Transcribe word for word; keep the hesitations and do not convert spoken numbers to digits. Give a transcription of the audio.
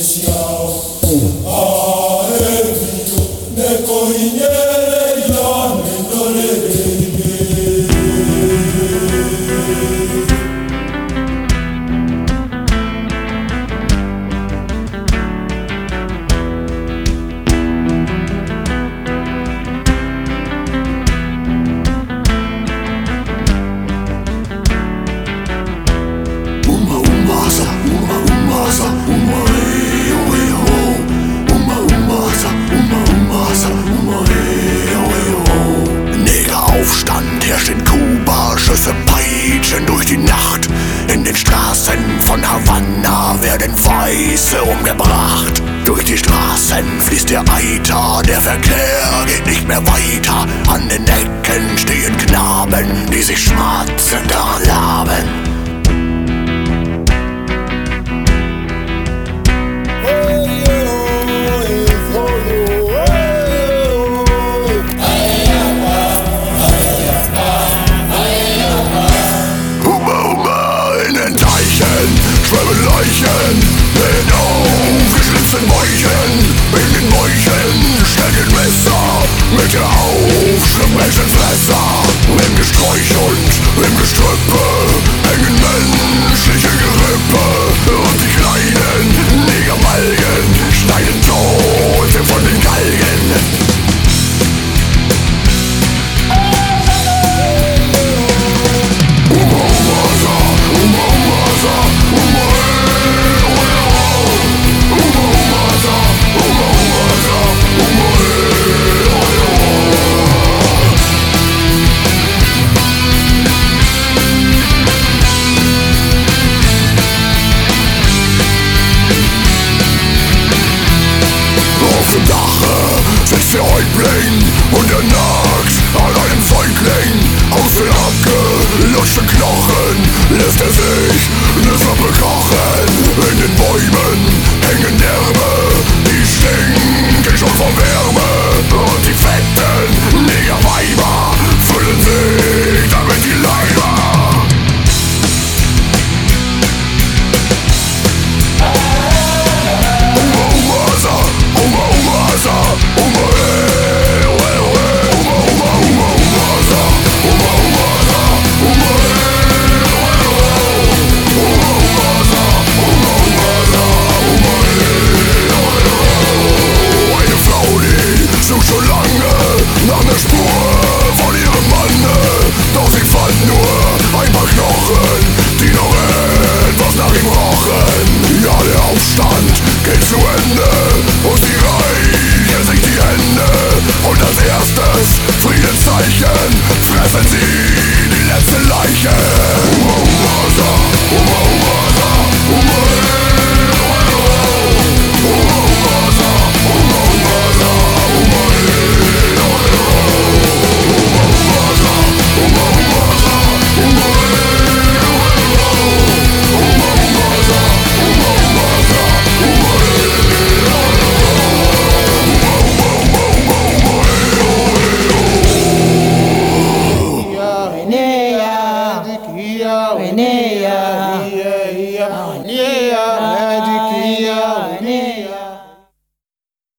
especial. Ae mio, ne coinere ya ne dorerege. Negeraufstand herrscht in Kuba, Schüsse peitschen durch die Nacht. In den Straßen von Havanna werden Weiße umgebracht. Durch die Straßen fließt der Eiter, der Verkehr geht nicht mehr weiter. An den Ecken stehen Knaben, die sich schmatzend daran laben. Schwimmen Leichen in aufgeschlitzten Bäuchen. In den Bäuchen steckt ein Messer mit der Aufschrift Menschenfresser. Im Gesträuch und im Gestrüppe